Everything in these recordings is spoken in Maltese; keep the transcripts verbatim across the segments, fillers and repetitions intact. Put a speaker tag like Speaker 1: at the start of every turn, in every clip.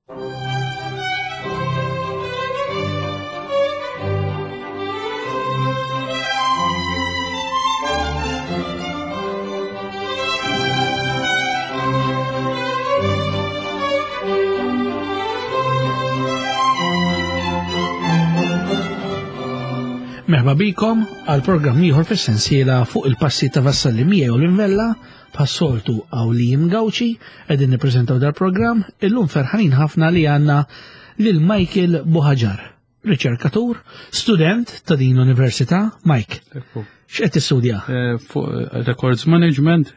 Speaker 1: Merħba bikom għal programm ieħor fis-sensiela fuq il-passi ta' Vassallimija u l-Invella pas-soltu Awlijim Gawċi qegħdin nippreżentaw dal-programm illum ferħanin ħafna li għandna lil Michael Buħaġar, riċerkatur, student ta' din l-Università. Mike, x'qed tistudja?
Speaker 2: Fuq Records Management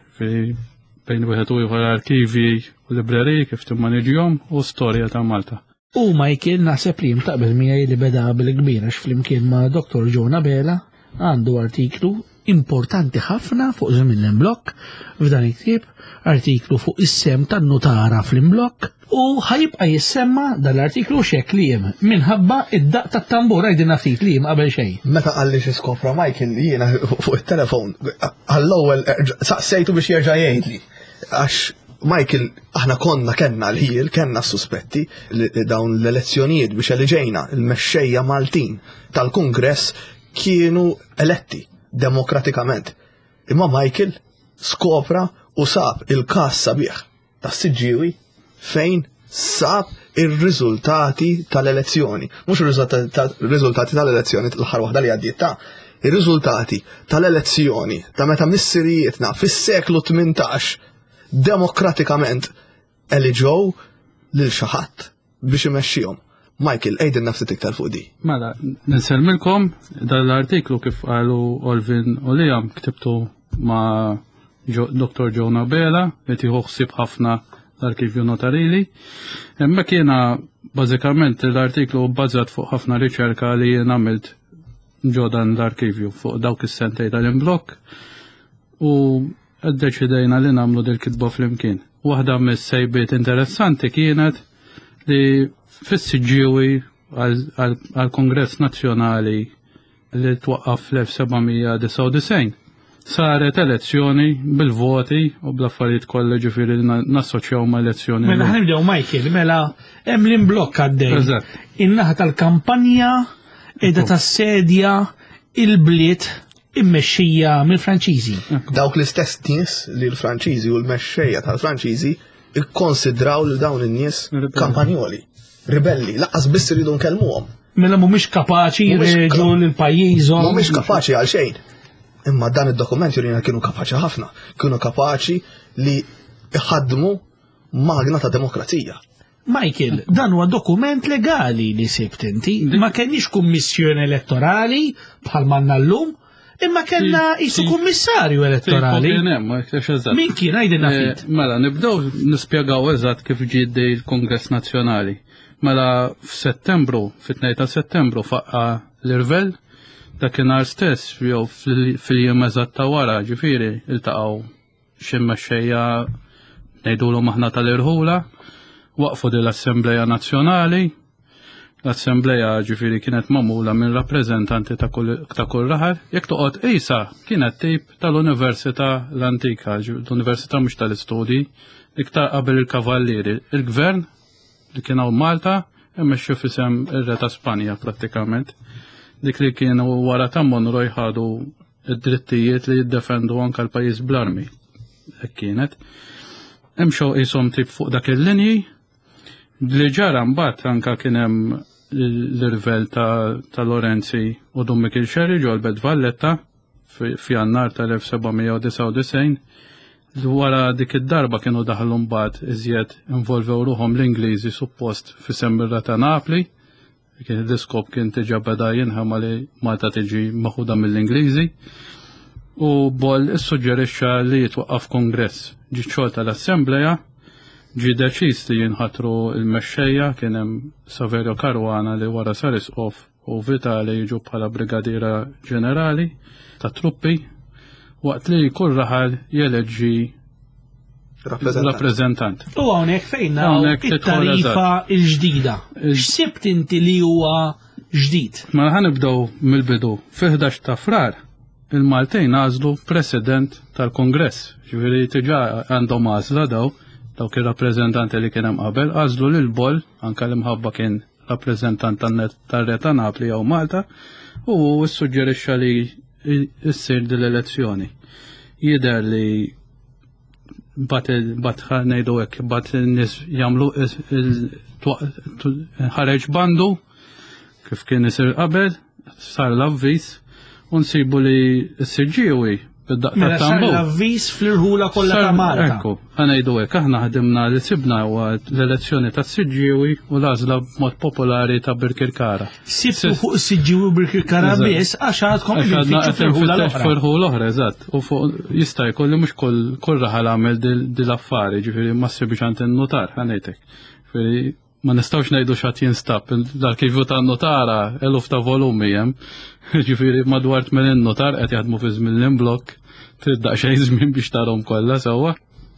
Speaker 2: bejn wieħed u ieħor arkivi u libreriji kif timmaneġjhom u storja ta' Malta.
Speaker 1: U Michael naħseb li jimtaqbel miegħi li beda bil-kbira x'flimkien ma' doktor Joe Nabela għandu artiklu importanti ħafna fuq żmien l-imblokk f'dan il-ktieb, artiklu fuq is-sem tan-nutara fl-imblokk u ħajibqa' jissemma dal-artiklu x'hekk li hemm minħabba id-daq tat-tambur għajdin ftit li hemm qabel xejn.
Speaker 3: Meta qalli xi skopra Michael jiena fuq it-telefon għall-ewwel saqsejtu biex jerġa' jgħidli għax Michael, aħna konna kenna l-ħiel, kenna s-suspetti li dawn l-elezzjonijiet biex eliġejna il-mexxejja Maltin tal-Kungress kienu eletti demokratikament. Imma Michael skopra u sab il-każ sabiħ tas-Siġġiewi fejn sab ir-riżultati tal-elezzjoni. Mhux ir-riżultati tal-elezzjoni l-aħħar waħda li għaddiet ta' ir-riżultati tal-elezzjoni ta' meta missirijietna fis-seklu tmintax demokratikament eliġew lil xi ħadd biex imexxihom. Michael, ejdin nafsit iktar fuq di.
Speaker 2: Mela, ninsellmilkom dal-artiklu kif qalu Olvin u Liam ktibtu ma' doktor Joe Nabela li tieħu ħsieb ħafna l-arkivju notarili. Hemmhekk jiena bażikament l-artiklu bbażat fuq ħafna riċerka li jien għamilt ġodan l-arkivju fuq dawk is-sentej tal-imblokk u għaddeċidejna li namlu dil-kitba fl-imkien. Waħda mis-sejbiet interessanti kienet li fis-Siġġiewi għal-Kongress Nazzjonali li twaqqaf fl-elf sebgħamija disa' u disgħin saret elezzjoni bil-voti u bl-affarijiet kollha ġifieri nassoċjaw ma' elezzjoni.
Speaker 1: Mela ħanibdew Michael, mela hemm l-imblokk għaddej. In-naħa tal-kampanja qiegħda tassedja il-bliet immexxija mill-Franċiżi.
Speaker 3: Dawk l-istess nies li l-Franċiżi u l-mexxejja tal-Franċiżi ikkonsidraw lil dawn in-nies kampanjoli, ribelli, laqas biss iridu nkellmuhom.
Speaker 1: Mela mhumiex kapaċi jreġgħu lil pajjiżhom.
Speaker 3: Mhumiex kapaċi għal xejn. Imma dan id-dokument jurina kienu kapaċi ħafna, kienu kapaċi li iħaddmu magna ta' demokrazija.
Speaker 1: Michael, dan huwa dokument legali li sibt inti, ma kenniex kummissjoni elettorali bħal manna llum. Imma kellna jisu kummissarju elettorali. Min kien għajdin ftit?
Speaker 2: Mela, nibdew nispjegaw eżatt kif ġiddi l-Kongress Nazzjonali. Mela f'Settembru, fit-tnejn ta' Settembru faqqa l-irvel, dakinhar stess jew fil-jiem eżatt ta' wara, ġifieri iltaqgħu xi mexxejja ngħidulhom aħna tal-irħula, waqfu din l-Assembleja Nazzjonali. L-Assembleja ġifieri kienet magħmula minn rappreżentanti ta' kull raħar, jekk toqgħod qisha kienet tip tal-Università l-Antika, l-Università mhux tal-Istudji, iktar qabel il-Kavallieri. Il-Gvern li kien hawn Malta immexxu f'isem ir-Re ta' Spanja prattikament. Dik li kienu wara ta' Monroe jħadu id-drittijiet li jiddefendu anke l-pajjiż bl-armi. Hekk kienet. Imxew qishom tip fuq dak il-linji. Li ġara mbagħad anke kien hemm l-irvel ta' Lorenzi u Dummik il-Xerri ġol Belt Valletta f'Jannar tal-elf sebgħamija disa' u disgħin. Wara dik id-darba kienu daħlu mbagħad iżjed involvew ruhom l-Ingliżi suppost fis-Sembirra ta' Napli. Kien id-diskop kien tiġa beda jinħama li Malta tiġi maħuda mill-Ingliżi. U Boll issuġġerixxa li jitwaqqaf kongress ġi xogħol tal-Assembleja. Ġi deċiż li jinħatru l-mexxejja kien hemm Saverio Caruana li wara sar isqof u Vitali jiġu bħala brigadiera ġenerali ta' truppi waqt li kull raħal jeleġġi rappreżentant.
Speaker 1: U hawnhekk fejn it-tarifa l-ġdida. X'sibt inti li huwa ġdid?
Speaker 2: Ma ħanibdew mill-bidu. Fi ħdax ta' frar il-Maltejn għażlu president tal-Kongress. Ġifieri diġà għandhom għażla daw dawk ir-rappreżentanti li kien hemm qabel, għażlu lil Bol, anke l-imħabba kien rappreżentant tar-Re ta' Napli jew Malta, u ssuġġerixxa li issir din l-elezzjoni. Jidher li bat ngħidu hekk, bat nies jagħmlu ħareġ bandu kif kien isir qabel, sar l-avviż, u nsibu li s-Siġġiewi bid-daqqa
Speaker 1: Mela sar
Speaker 2: tambur.
Speaker 1: l-avviż fl-irħula kollha ta' Malta.
Speaker 2: Ekku, ħanejdu hekk, aħna ħdimna li sibna huwa l-elezzjoni ta' Siġġiewi u l-għażla b'mod popolari ta' Birkirkara.
Speaker 1: Sibtu fuq is-Siġġiewi Birkirkara biss għax għadkom il-fittxu fl-irħula l-oħra.
Speaker 2: Fl-irħu l-oħra, eżatt. U fuq jista' jkun li mhux kull raħal għamel dil-affari, ġifieri ma ssibx għand in-notar, ħanejtek. Ġifieri ma nistgħux ngħidu x'għad jinstab, dak kif ta' notara eluf ta' volumi hemm, ġifieri madwar tmien notar qed jaħdmu fi żmien l-imblok, trid daqsxejn żmien biex tarhom kollha sewwa.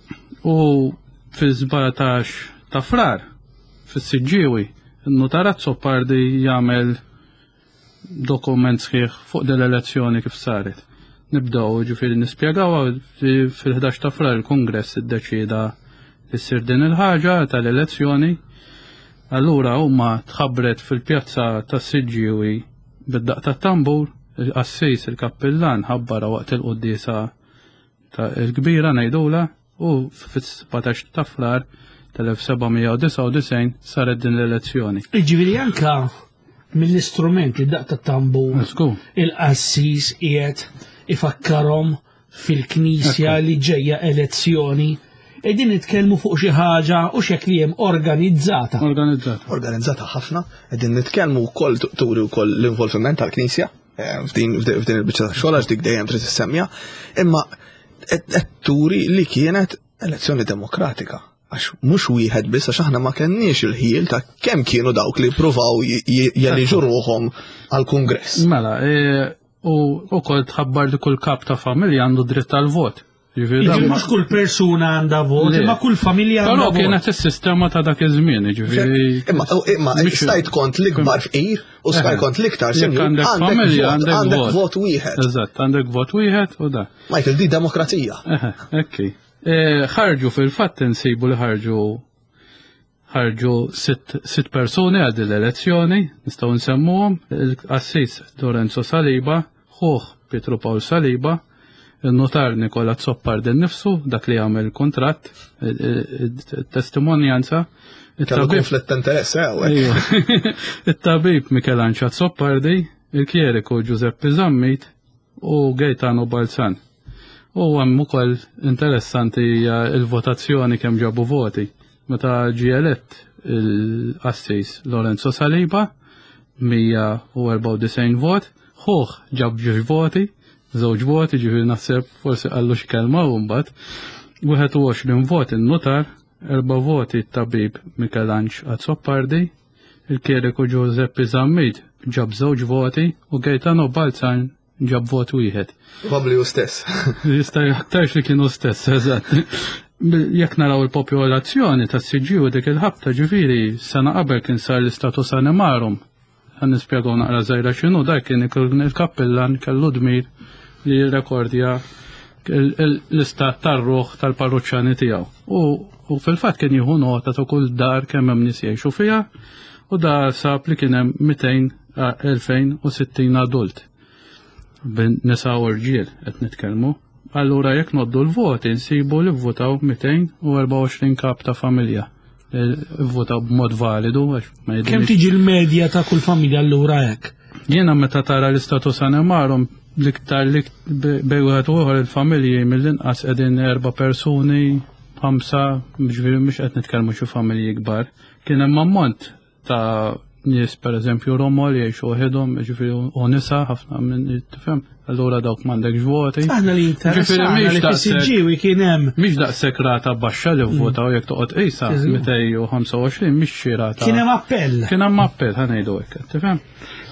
Speaker 2: U fi żbatax ta' frar fis-Siġġiewi, in-notarat Soppardi jagħmel dokument sħiħ fuq din l-elezzjoni kif saret. Nibdew ġifieri nispjegawha fil-ħdax ta' frar il-Kungress iddeċieda li ssir din il-ħaġa tal-elezzjoni. Allura huma tħabbret fil-pjazza tas-Siġġiewi bid-daq tat-tambur, Assis il-Kappillan ħabbara waqt il-quddiesa ta' il-kbira ngħidula u fis-sebgħatax ta' frar tal-elf sebgħamija u disa' u disgħin saret din l-elezzjoni.
Speaker 1: Ġifieri anke mill-istrumenti daq tat-tambur il-qassis qiegħed ifakkarhom fil-Knisja li ġejja elezzjoni. Edin nitkellmu fuq xi ħaġa u xek li hemm organizzata.
Speaker 2: Organizzata.
Speaker 3: Organizzata ħafna, qegħdin nitkellmu wkoll turi wkoll l-involviment tal-Knisja f'din il-biċċa xogħol għax dik dejjem trid tissemmija, imma qed turi li kienet elezzjoni demokratika. Għax mhux wieħed biss għax aħna ma kenniex il-ħiel ta' kemm kienu dawk li ppruvaw jeliġu ruhom għall-Kungress.
Speaker 2: Mela, u wkoll tħabbar li kull kap ta' familja għandu dritt tal-vot.
Speaker 1: Ġifieri mhux kull persuna għandha vot, imma kull familja għandha vot.
Speaker 2: Però kienet is-sistema ta' dak iż-żmien, ġifieri.
Speaker 3: Imma stajt kont l-ikbar fqir u stajt kont l-iktar senjur għandek vot wieħed.
Speaker 2: Eżatt, għandek vot wieħed u da.
Speaker 3: Michael, di demokrazija.
Speaker 2: Ekki. Ħarġu fil-fatt insibu li ħarġu ħarġu sitt persuni għad l-elezzjoni, nistgħu nsemmuhom, il-Assis Lorenzo Saliba, ħuħ Pietro Paul Saliba, il-notar Nikola Soppardi nifsu, dak li għamel kontratt, testimonjanza.
Speaker 3: Kellu konflitt ta' interess,
Speaker 2: il-tabib Mikelanċa Soppardi, il-kjeriku Giuseppe Zammit u Gaetano Balzan. U għam ukoll interessanti il-votazzjoni kemm ġabu voti. Meta ġie elett il-Assis Lorenzo Saliba, mija u erba' u disgħin vot, ħuħ ġab ġiex voti, żewġ voti, ġifieri naħseb forsi qallu xi kelma u mbagħad wieħed u għoxrin vot in-notar, erba' voti t-tabib Mikelanċ Soppardi, il-kjeriku Giuseppe Zammit ġab żewġ voti u Gaetano Balzan ġab vot wieħed.
Speaker 3: Probabbli hu stess.
Speaker 2: Jista' jaktarx li kienu stess, eżatt. Jekk naraw il-popolazzjoni tas-Siġġiewi dik il-ħabta ġifieri sena qabel kien sar l-istatus animarum. Għan nispjegaw naqra żgħira x'inhu dak kien il-kappillan kellu dmir li jirrekordja l-istat tar-ruħ tal-parruċċjani tiegħu. U fil-fatt kien jieħu nota ta' kull dar kemm hemm nies jgħixu fiha u da sab li kien hemm mitejn elfejn u sittin adult. bin nisa u rġiel qed nitkellmu. Allura jekk noddu l-voti nsibu li vvotaw mitejn u erba' u għoxrin kap ta' familja. Vvotaw b'mod validu għax ma jidhirx.
Speaker 1: Kemm tiġi l-medja ta' kull familja allura hekk?
Speaker 2: Jiena meta tara l-istatus animarum l-iktar li bejwet uħor il-familji mill-inqas qegħdin erba' persuni, ħamsa, ġifieri mhux qed nitkellmu xi familji kbar. Kien hemm ammont ta' nies pereżempju Romo li jgħixu waħedhom, ġifieri u nisa ħafna minn tifhem, allura dawk m'għandekx voti.
Speaker 1: Aħna li interessana li fis-Siġġiewi kien hemm.
Speaker 2: Mhix daqshekk rata baxxa li vvotaw jekk toqgħod qisha mitej u ħamsa u għoxrin mhix xi rata.
Speaker 1: Kien hemm appell.
Speaker 2: Kien hemm appell ħanejdu hekk, tifhem.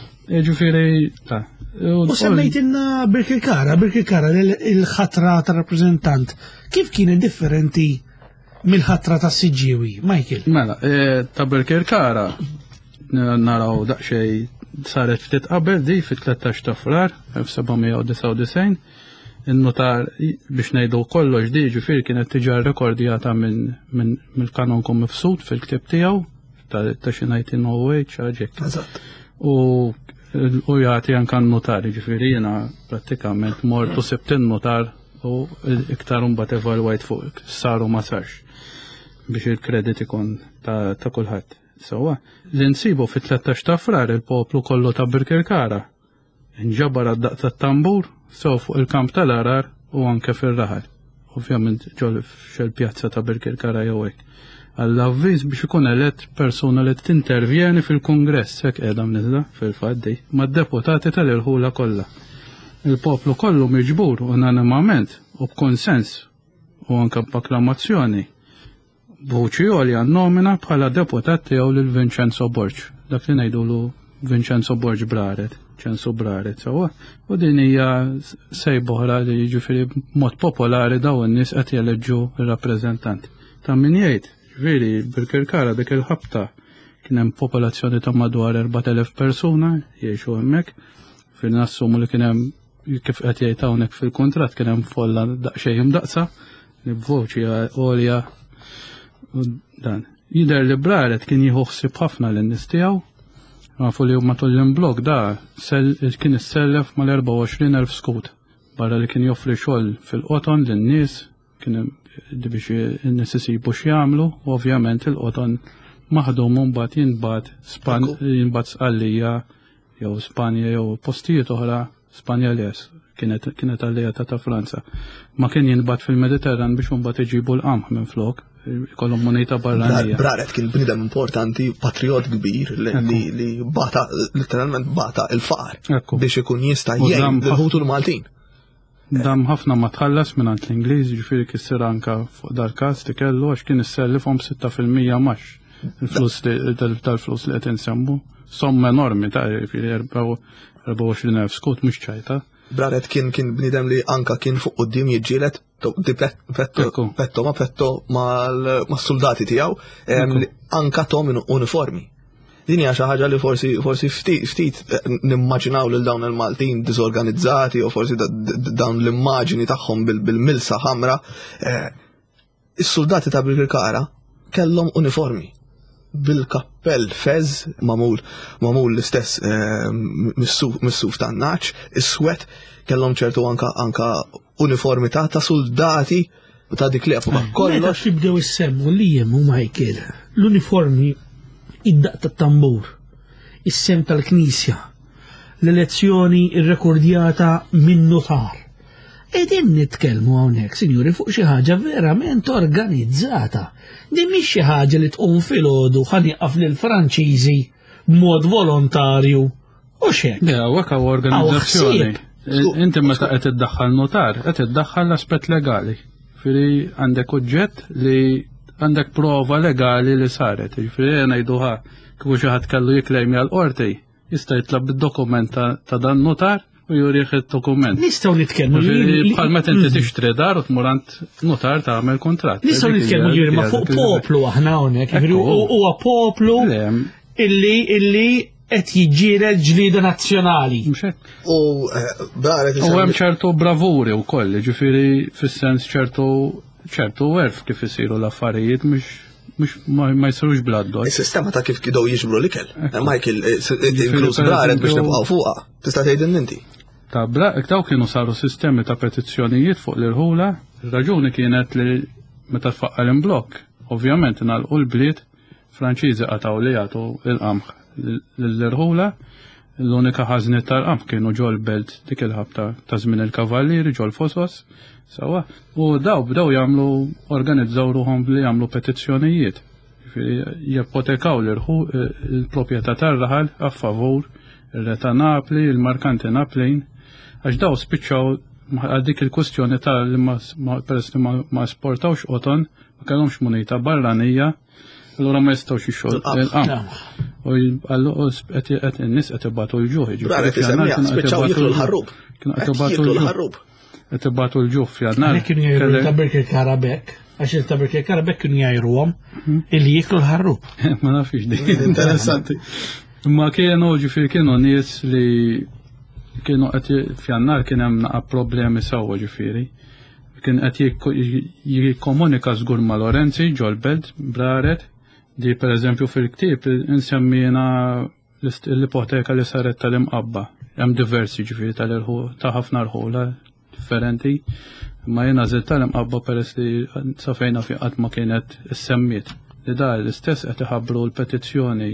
Speaker 2: Ġifieri ta'
Speaker 1: U semmejtilna Birkirkara, Birkirkara il-ħatra ta' rappreżentant. Kif kienet differenti mill-ħatra ta' Siġġiewi, Michael?
Speaker 2: Mela, ta' Birkirkara naraw daqsxejn saret ftit qabel di fit-tlettax ta' frar elf sebgħamija u disa' u disgħin. il-notar biex ngħidu kollox di ġifieri kienet tiġi rekordjata minn mill-kanon kum mifsud fil-ktieb tiegħu ta' xi nineteen oh eight ħaġek.
Speaker 3: Eżatt.
Speaker 2: U u jagħti anke n-notar, ġifieri jiena prattikament mort u sibt in-notar u iktar mbagħad evalwajt fuq sar u ma sarx biex il-kredit ikun ta' kulħadd. Sewwa, li nsibu fit-tlettax ta' frar il-poplu kollu ta' Birkirkara inġabar għad-daq tat-tambur sew fuq il-kamp tal-arar u anke fir-raħal. Ovvjament ġol f'xel pjazza ta' Birkirkara jew hekk. Għall-avviż biex ikun elett persuna li tintervjeni fil-Kungress hekk qiegħda mniżla fil-faddi mad-deputati tal-irħula kollha. Il-poplu kollu miġbur unanimament u b'konsens u anke b'akklamazzjoni b'vuċi għolja nomina bħala deputat tiegħu lil Vincenzo Borġ. Dak li ngħidulu Vincenzo Borġ Braret, Censu Braret, sewwa. U din hija sejba oħra li jiġifieri b'mod popolari dawn in-nies qed jeleġġu r-rappreżentanti. Ta' min jgħid, ġifieri Birkirkara dik il-ħabta kien hemm popolazzjoni ta' madwar erba' elef persuna jgħixu hemmhekk. Fil-nassumu li kien hemm kif qed jgħid hawnhekk fil-kuntratt kien hemm folla daqsxejn imdaqsa li b'voċi għolja u dan. Jidher li Braret kien jieħu ħsieb ħafna lin-nies tiegħu. Nafu li matul l-imblok da kien issellef mal-erba' u għoxrin elf skut. Barra li kien joffri xogħol fil-qoton lin-nies kien biex in-nies isibu x'jagħmlu u ovvjament il-qoton maħdum mbagħad jinbagħat jinbagħat Sqallija jew Spanja jew postijiet oħra Spanja les kienet kienet alleata ta' Franza. Ma kien jinbagħat fil-Mediterran biex mbagħad iġibu l-qamħ minn flok, ikollhom munita barranija.
Speaker 3: Braret kien bniedem importanti, patriot kbir li li bata letteralment bata il-faqar biex ikun jista' jgħin il-ħutu l-Maltin.
Speaker 2: Dam ħafna ma tħallas minn l-Ingliż, ġifieri kissir anke fuq dal-każ li kellu għax kien issellifhom sitta fil-mija max il-flus tal-flus li qed insemmu. Somma enormi ta' ġifieri erba' u għoxrin elf skut mhux ċajta.
Speaker 3: Braret kien kien bniedem li anka kien fuq quddiem jiġġieled petto ma petto mas-soldati tiegħu anka tom uniformi. Din hija xi ħaġa li forsi forsi ftit nimmaġinaw lil dawn il-Maltin diżorganizzati u forsi dawn l-immaġini tagħhom bil-milsa ħamra. Is-soldati ta' Birkirkara kellhom uniformi bil-kappell fez mamul mamul l-istess mis-suf tan-naċ, is-swet kellhom ċertu anka anka uniformità ta' soldati ta' dik li fuq kollox.
Speaker 1: Jibdew issemmu li jemmu Michael l-uniformi id-daq tat-tambur, is-sem tal-Knisja, l-elezzjoni irrekordjata minn notar. Edin nitkellmu hawnhekk, sinjuri, fuq xi ħaġa verament organizzata. Din mhix xi ħaġa li tqum filgħodu ħanieqaf lil Franċiżi b'mod volontarju u x'hekk.
Speaker 2: Ja, hekk hawn organizzazzjoni. Inti meta qed iddaħħal notar, qed iddaħħal l-aspett legali. Jiġifieri għandek oġġett li għandek prova legali li saret. Jiġifieri ngħiduha kieku xi ħadd kellu jiklejmi għall-qorti, jista' jitlob bid-dokument ta' dan notar u jurieħ il-dokument.
Speaker 1: Nistgħu nitkellmu
Speaker 2: bħal meta inti tixtri dar u tmur għand notar tagħmel kuntratt.
Speaker 1: Nistgħu nitkellmu ġieri ma' fuq poplu aħna hawnhekk, huwa poplu illi illi qed jiġġieled ġlieda nazzjonali.
Speaker 3: U Braret
Speaker 2: u hemm ċertu bravuri wkoll, ġifieri fis-sens ċertu ċertu werf kif isiru l-affarijiet mhux mux ma jisrux bladdu.
Speaker 3: Il-sistema ta' kif kidow jiġbru l-ikel. Michael, inkluż Braret biex nibqgħu fuqha. Tista' tgħidilni inti?
Speaker 2: Ta' Braret daw kienu saru sistemi ta' petizzjonijiet fuq l-irħula. Ir-raġuni kienet li meta tfaqqa l-imblokk, ovvjament nagħlqu l-bliet Franċiżi qataw li jagħtu l-qamħ l-irħula. L-unika ħażniet tal-qamħ kienu ġol belt dik il-ħabta ta' żmien il-kavallieri ġol Fosos. Sawa, u daw bdew jagħmlu organizzaw ruhom li jagħmlu petizzjonijiet. Jippotekaw l-proprjetà tar-raħal a favur ir-re ta' Napli, il-markanti Naplin, għax daw spiċċaw għal dik il-kwestjoni ta' li peress li ma sportawx qoton, ma kellhomx munita barranija, allura ma jistgħux ixxogħol il-qamħ. U qed in-nies qed ibatu l-ġuħ.
Speaker 3: Braret isemmija spiċċaw jiklu l-ħarrub. Qed jiklu l-ħarrub.
Speaker 2: Qed ibatu l-ġuħ f'jannar.
Speaker 1: Kienu jgħidu ta' Birkirkara bekk, għax il-ta' Birkirkara bekk kienu jgħiruhom illi jiklu l-ħarrub.
Speaker 2: Ma nafx dik. Interessanti. Imma kienu ġifieri kienu nies li kienu qed f'Jannar kien hemm naqa' problemi sewwa ġifieri. Kien qed jikkomunika żgur ma' Lorenzi ġolbed Braret di pereżempju fil-ktieb insemmina l-ipoteka li saret tal-imqabba. Hemm diversi ġifieri tal-irħu ta' ħafna rħula differenti. Ma jiena żied tal-imqabba peress li sa fejna fi qatt ma kienet issemmiet. Li da l-istess qed iħabbru l-petizzjoni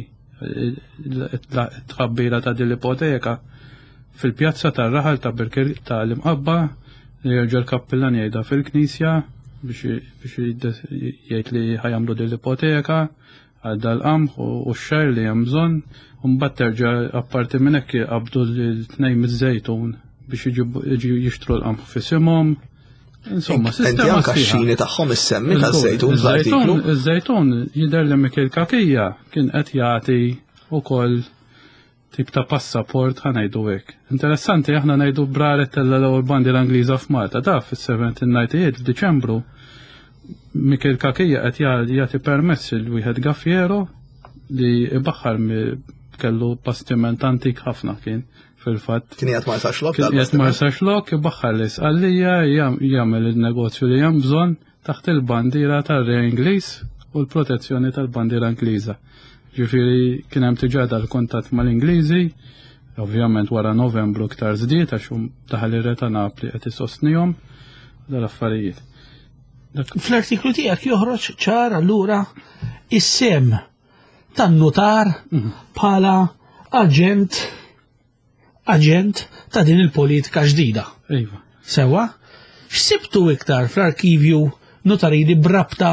Speaker 2: tħabbira ta' din l-ipoteka fil-pjazza tar-raħal ta' Birkir tal-imqabba li jerġa' l-kappillan jgħidha fil-Knisja biex jgħid li ħajamlu din l-ipoteka għal dal-qamħ u x-xajr li hemm bżonn u mbagħad terġa' apparti minn hekk jqabdu l-tnejn miż-żejtun biex jiġu jixtru l-qamħ f'isimhom. Insomma, sistema
Speaker 3: xini tagħhom issemmi taż-żejtun fl-artiklu.
Speaker 2: Iż-żejtun jidher li Mikil Kakija kien qed jagħti wkoll tip ta' passaport ħanajdu hekk. Interessanti aħna ngħidu Braret tella l-ewwel bandiera Ingliża f'Malta da fis-seventeen ninety-eight f'Diċembru. Mikil Kakija qed jagħti permess il wieħed Gaffiero li ibaħħar kellu bastiment antik ħafna kien fil-fatt.
Speaker 3: Kien jgħat Marsa Xlok?
Speaker 2: Kien jgħat Marsa Xlok ibaħħar l-isqallija jagħmel il-negozju li hemm bżonn taħt il-bandiera tar-Re Ingliż u l-protezzjoni tal-bandiera Ingliża. Ġifieri kien hemm tiġà l-kuntatt mal-Ingliżi, ovvjament wara Novembru iktar żdied għax daħal ir-Re ta' Napli qed isostnihom dal-affarijiet.
Speaker 1: Fl-artiklu tiegħek joħroġ ċar allura is-sem tan-notar bħala aġent aġent ta' din il-politika ġdida.
Speaker 2: Iva.
Speaker 1: Sewa? X'sibtu iktar fl-arkivju notarili brabta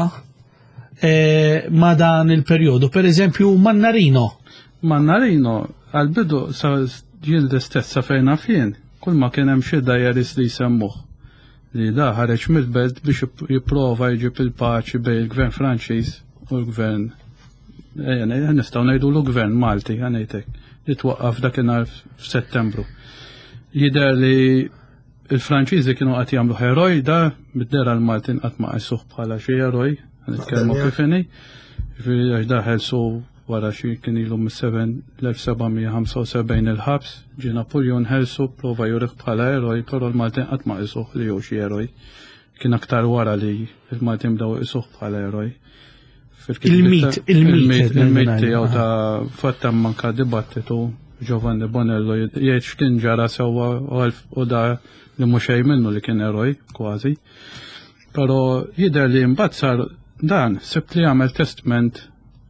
Speaker 1: eh, ma dan il-perjodu? Per eżempju Mannarino.
Speaker 2: Mannarino għal-bidu sa jien l-istess sa fejna fien, kull ma kien hemm xi dajeris li jsemmuh li da ħareġ mill-belt biex jipprova jġib il-paċi bejn il-gvern Franċiż u l-gvern nistgħu ngħidu l-gvern Malti ħanejtek li twaqqaf dakinhar f'Settembru. Jidher li l-Franċiżi kienu qed jagħmlu heroj da bid-dera l-Maltin qatt ma qisuh bħala xi heroj, nitkellmu kif inhi, għax da ħelsu wara xi kien ilu l-elf sebgħimija ħamsa u sebgħin il-ħabs, ġie Napoleon ħelsu prova jurih bħala heroj, però l-Maltin qatt ma qisuh li hu xi heroj. Kien aktar wara li l-Maltin bdew qisuh bħala heroj.
Speaker 1: Il-mit, il-mit.
Speaker 2: Il-mit tiegħu ta' fattam manka dibattitu Giovanni Bonello jgħid x'kien ġara sewwa u da li mhux xejn minnu li kien eroj kważi. Però jidher li mbagħad sar dan sibt li għamel testament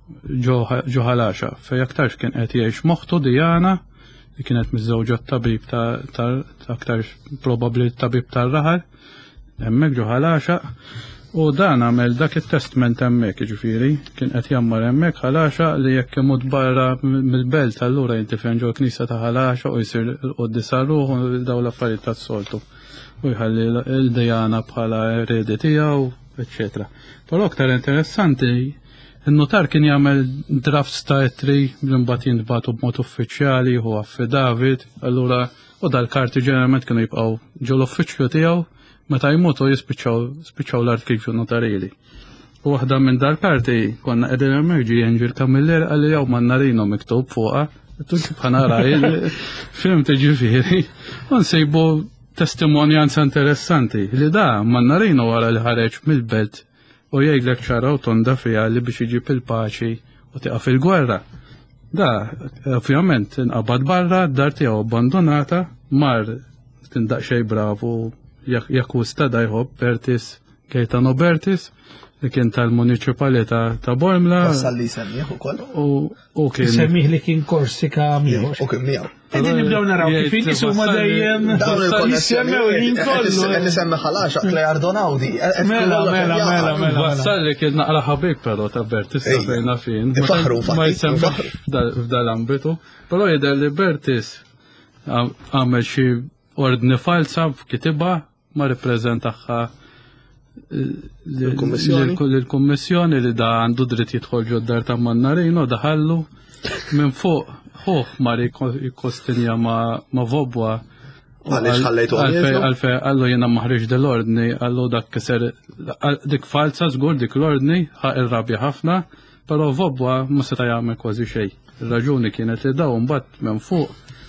Speaker 2: ġo ħalaxa fejn aktarx kien qed jgħix moħħtu Dijana li kienet miżżewġa tabib ta' aktar probabbli tabib tar-raħal hemmhekk ġo ħalaxa. U dan għamel dak il-testament hemmhekk ġifieri, kien qed jammar hemmhekk ħalaxa li jekk imut barra mill-belt allura inti fejn ġew knisja ta' ħalaxa u jsir il-quddi sarruħ u daw l-affarijiet tas-soltu. U jħalli l-Dijana bħala eredi tiegħu, eċċetera. Però aktar interessanti, il-notar kien jagħmel drafts ta' ittri li mbagħad jintbagħtu b'mod uffiċjali u affidavit, allura u dal-karti ġeneralment kienu jibqgħu ġew l-uffiċċju tiegħu meta jmutu jispiċċaw l-arkivju notarili. U waħda minn dal-karti konna qegħdin hemmhekk Angel Camilleri għalli jew Mannarino miktub fuqha, tuġib ħanara film tiġifieri. U nsejbu testimonjanza interessanti li da Mannarino wara li ħareġ mill-belt u jgħidlek ċara u tonda fiha li biex iġib il-paċi u tieqa' fil-gwerra. Da ovvjament inqabad barra, d-dar tiegħu abbandonata, mar tindaq xejn bravu jakkusta da jħobb Bertis Gaetano Bertis li kien tal-municipalità ta' Bormla.
Speaker 3: Salli semmiħ ukoll.
Speaker 2: U kien
Speaker 1: semmiħ li kien Korsika miegħu.
Speaker 3: U kien miegħu.
Speaker 1: Qegħdin nibdew naraw kif isuma dejjem jissemmew lin kollu.
Speaker 3: Qed nisemmi ħalaxa Klejar Donaudi.
Speaker 1: Mela mela mela mela.
Speaker 2: Salli kien naqra ħabib però ta' Bertis ta' fejna fin. Ma jsemmex f'dal-ambitu. Però jidher li Bertis għamel xi ordni falsa f'kitibha ma rippreżentaħħa l-Kummissjoni li da għandu dritt jidħol ġoddar ta' Mannarino daħallu minn fuq ħuħ mar jikostinja ma' vobwa għalfej għallu jena maħriġ dell-ordni għallu dak kiser dik falsa żgur dik l-ordni ħaq irrabja ħafna però vobwa ma seta' jagħmel kważi xejn. Ir-raġuni kienet li daw mbagħad minn fuq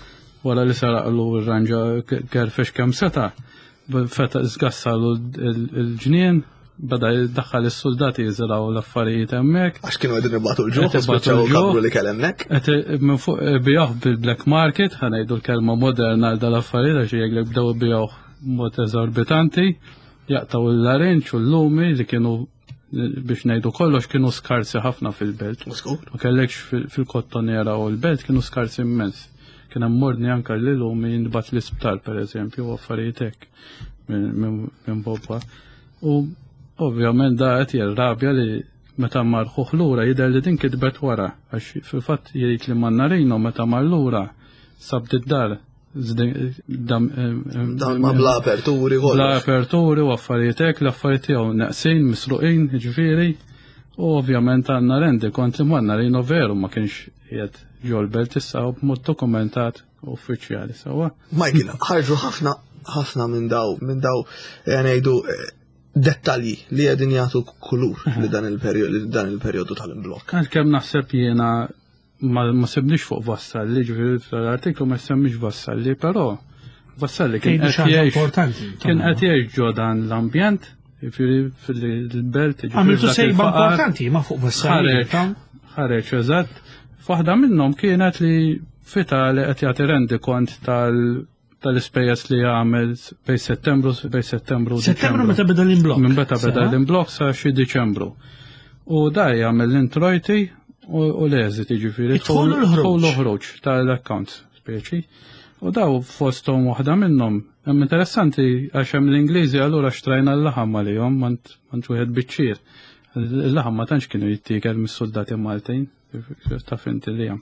Speaker 2: wara li saraqlu r-ranġa kerfex kemm seta' feta zgassalu l-ġnien, bada jiddaħħal is-soldati jiżraw l-affarijiet hemmhekk.
Speaker 3: Għax kienu qegħdin ibatu l-ġuħ, spiċċaw kabru li kell hemmhekk.
Speaker 2: Qed minn fuq bijaw bil-black market, ħanejdu l-kelma moderna għal dal-affarijiet għax jgħid bdew bijaw mod eżorbitanti, jaqtaw l-larinċ u l-lumi li kienu biex ngħidu kollox kienu skarsi ħafna fil-belt. Ma kellekx fil-kottoniera u l-belt kienu skarsi immens. Kien hemm mordni anke li lumi jinbat l-isptar pereżempju u affarijiet hekk minn Bobba. U ovvjament da qed jirrabja li meta mar lura jidher li din kitbet wara għax fil-fatt jgħid li Mannarino meta mar lura sab id-dar
Speaker 3: Dan ma bla aperturi kollox.
Speaker 2: Bla aperturi u affarijiet hekk, l-affarijiet tiegħu neqsin, misruqin, ġifieri. U ovvjament għandna rendi kont li Mannarino veru ma kienx qiegħed ġolbelt issa b'mod dokumentat uffiċjali sewwa.
Speaker 3: Michael, ħarġu ħafna ħafna minn daw minn daw ngħidu dettalji li qegħdin jagħtu kulur li dan il-perjodu tal-imblokk.
Speaker 2: Kemm naħseb jiena ma semmix fuq Vassalli, ġifieri fl-artiklu ma semmix Vassalli, però Vassalli kien qed jgħix kien qed jgħix ġo dan l-ambjent, ġifieri fil-belt.
Speaker 1: Għamiltu sejba importanti ma fuq Vassalli.
Speaker 2: Ħareġ eżatt. Waħda minnhom kienet li fita li qed jagħti rendi kont tal-ispejjeż li jagħmel bejn Settembru bejn Settembru u
Speaker 1: Settembru meta beda l-imblokk.
Speaker 2: Minn meta beda l-imblokk sa xi Diċembru. U da jagħmel l-introjti u l-eżit jiġifieri
Speaker 1: tħollu
Speaker 2: l-ħruġ tal-accounts speċi. U daw fosthom waħda minnhom. Hemm interessanti għax hemm l-Ingliżi allura xtrajna l-laħam għalihom mant wieħed biċċier. Il-laħam ma tantx kienu jittikel mis-soldati Maltin, taf inti li hemm.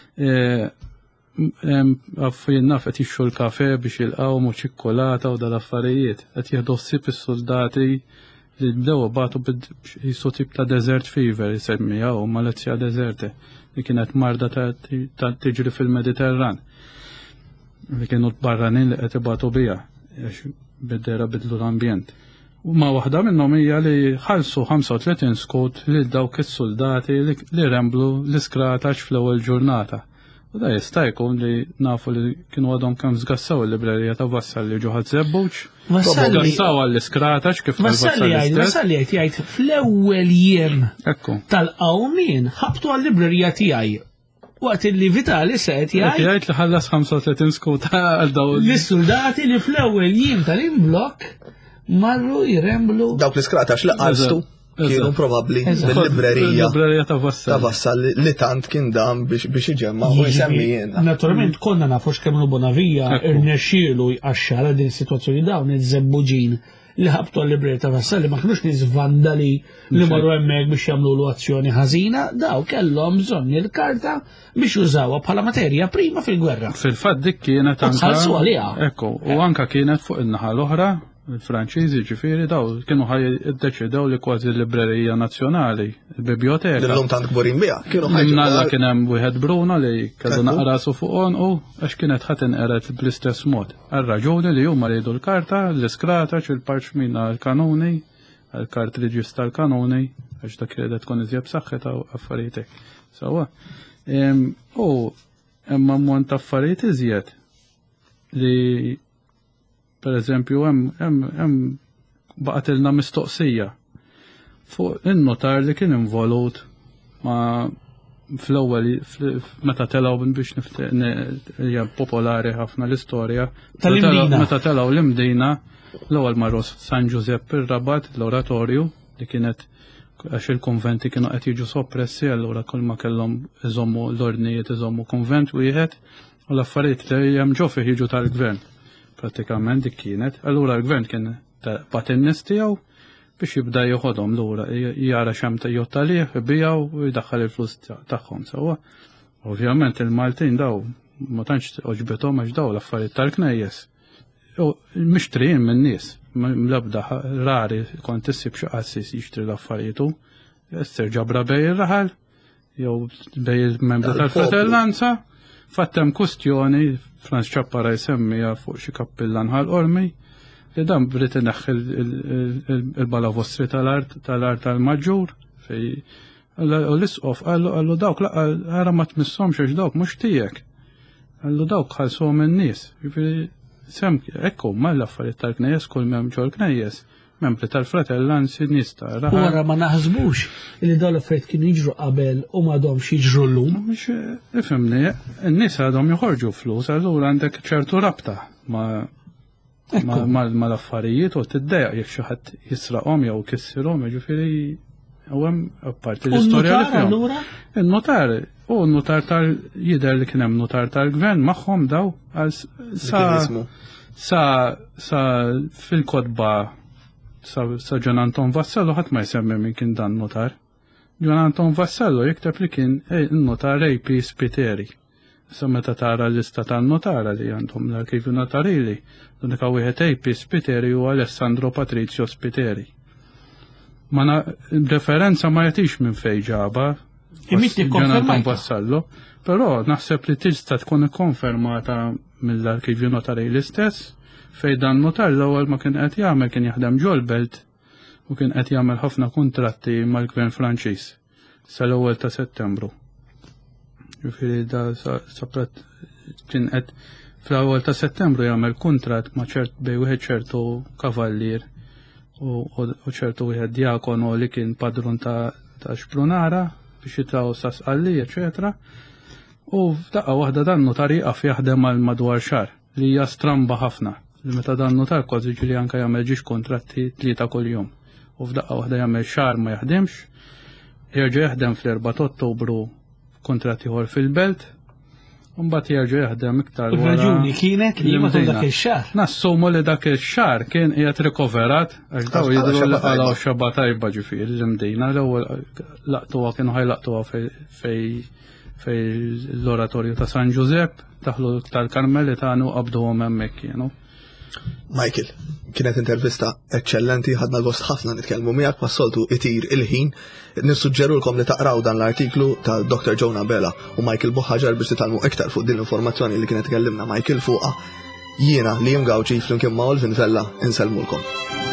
Speaker 2: Għaffin naf qed jixxu l-kafe biex jilqgħu mu ċikkolata u dal-affarijiet. Qed jieħdu ħsieb is-soldati li bdew batu jisu tip ta' desert fever jisemmija u Malizja deserte li kienet marda ta' tiġri fil-Mediterran li kienu barranin li qed ibatu bija għax bid-dera bidlu l-ambjent. U ma waħda minnhom hija li ħalsu ħamsa u tletin skut li dawk is-soldati li remblu l-iskratax fl-ewwel ġurnata. U da jista' jkun li nafu li kienu għadhom kemm żgassaw il-librerija ta' Vassalli ġo ħadd żebbuġ. Żgassaw għall-iskratax kif
Speaker 1: Vassalli jgħid Vassalli jgħid fl-ewwel jiem tal-qawmien ħabtu għall-librerija tiegħi. Waqt li Vitali se qed jgħid
Speaker 2: jgħid li ħallas ħamsa u tletin skut għal dawn
Speaker 1: lis-soldati li fl-ewwel jiem tal-imblokk marru jiremblu
Speaker 3: dawk l-iskratax li qalstu kienu probabbli bil-librerija
Speaker 2: ta'
Speaker 3: Vassalli li tant kien dam biex iġemma u jsemmijien.
Speaker 1: Naturalment konna nafu x'kemm Bonavija irnexxielu jqaxxara din is-sitwazzjoni dawn iż-żebbuġin li ħabtu għall-librerija ta' Vassalli ma kinux nies vandali li marru hemmhekk biex jagħmlu azzjoni ħażina, daw kellhom bżonn il-karta biex jużawha bħala materja prima fil-gwerra.
Speaker 2: Fil-fatt dik kienet
Speaker 1: anke
Speaker 2: ekku u anke kienet fuq in-naħa l-oħra il-Franċiżi ġifieri daw kienu ħaj iddeċidew li kważi l-Librerija Nazzjonali, il-biblioteka.
Speaker 3: Illum tant kburin biha, kienu
Speaker 2: ħajġu. Kien hemm wieħed Bruna li kellu naqra su fuq onqu għax kienet ħadd inqeret bl-istess mod. Għar-raġuni li huma rridu l-karta, l-iskratax, il-parċmina l-kanuni, l-kartriġis tal-kanuni, għax dak kienet tkun iżjed b'saħħet affarijiet hekk. Sewwa. U hemm ammont affarijiet iżjed li per eżempju, hemm baqatilna mistoqsija fuq in-notar li kien involut ma fl-ewwel meta telgħu biex hija popolari ħafna l-istorja. Meta telgħu l-imdina l-ewwel marru San Giuseppe ir-Rabat l-oratorju li kienet għax il-konventi kienu qed jiġu soppressi allura kull ma kellhom iżommu l-ordnijiet iżommu konvent wieħed u l-affarijiet li hemm ġo fih jiġu tal-gvern. Pratikament dik kienet, allura l-gvern kien patinnis tiegħu biex jibda joħodhom lura jara xem jottalih, ibijaw u jdaħħal il-flus tagħhom sewwa. Ovvjament il-Maltin daw ma tantx oġbithom għax daw l-affarijiet tal-knejjes. Mixtrijin minn nies, mlebda rari kont issib xi qassis jixtri l-affarijiet hu, ġabra bej ir-raħal jew bej il-membri tal-fratellanza, fattem kustjoni Franz Ċappara jsemmija fuq xi kappillan ħal-qormi li dan brid ineħħi il-balavostri tal-art tal-art tal-maġġur fej u l-isqof qallu dawk ara ma tmissomx għax dawk mhux tiegħek. Għallu dawk ħalsu minn nies. Ġifieri sem ekku ma l-affarijiet tal-knejjes kull mem ġol knejjes. Membri tal-fratellanzi nista.
Speaker 1: U wara ma naħsbux li dawn l-affarijiet kienu jiġru qabel u m'għadhomx jiġru llum.
Speaker 2: Mhux ifhimni, n-nies għadhom joħorġu flus, allura għandek ċertu rabta ma' ma l-affarijiet u t-dejaq jekk xi ħadd jisraqhom jew kissirhom, jiġifieri u hemm apparti l-istorja li fihom. Il-notar, u n-notar tal jidher li kien hemm notar tal-gvern magħhom daw għal sa sa sa fil-kotba sa Ġon Anton Vassallo ħadd ma jsemmi min kien dan notar. Ġon Anton Vassallo jikteb li kien il-notar A P Spiteri. Sa meta tara l-lista tan-notara li għandhom l-arkivju notarili, l-unika wieħed A P Spiteri u Alessandro Patrizio Spiteri. Ma referenza ma jagħtix minn fejn ġaba Ġon Anton Vassallo, però naħseb li tista' tkun ikkonfermata mill-arkivju notarili stess fejn dan notar l-ewwel ma kien qed jagħmel kien jaħdem ġolbelt u kien qed jagħmel ħafna kuntratti mal-Gvern Franċiż sal-ewwel ta' Settembru. Ġifieri da saprat kien qed fl-ewwel ta' Settembru jagħmel kuntratt ma' ċert bej wieħed ċertu kavallier u ċertu wieħed diakonu li kien padrun ta' Xprunara biex jitraw sasqalli, eċetera. U f'daqqa waħda dan notar jaqaf jaħdem għal madwar xahar li hija stramba ħafna. Li meta dan notar kważi ġili anke jagħmel ġiex kontratti tlieta kuljum. U f'daqqa waħda jagħmel xahar ma jaħdemx, jerġa' jaħdem fl-erba' ta' Ottubru kontrat ieħor fil-Belt, u mbagħad jerġa' jaħdem iktar wara.
Speaker 1: Ir-raġuni kienet li matul dak ix-xahar.
Speaker 2: Nassumu li dak ix-xahar kien qiegħed rikoverat għax daw jidhru li qalaw xabba tajba ġifieri l-imdejna l-ewwel laqtuha kienu ħajlaqtuha fej fej l-oratorju ta' San Giuseppe taħlu tal-Karmelitanu qabduhom hemmhekk kienu.
Speaker 3: Michael, kienet intervista eccellenti, ħadna gost ħafna nitkellmu miegħek passoltu itir il-ħin. Nissuġġerulkom li taqraw dan l-artiklu ta' doktor Joe Nabela u Michael Boħħaġar biex titalmu iktar fuq din l-informazzjoni li kienet tkellimna Michael fuqha. Jiena li jimgawġi flimkien ma' Olvin Vella inselmulkom.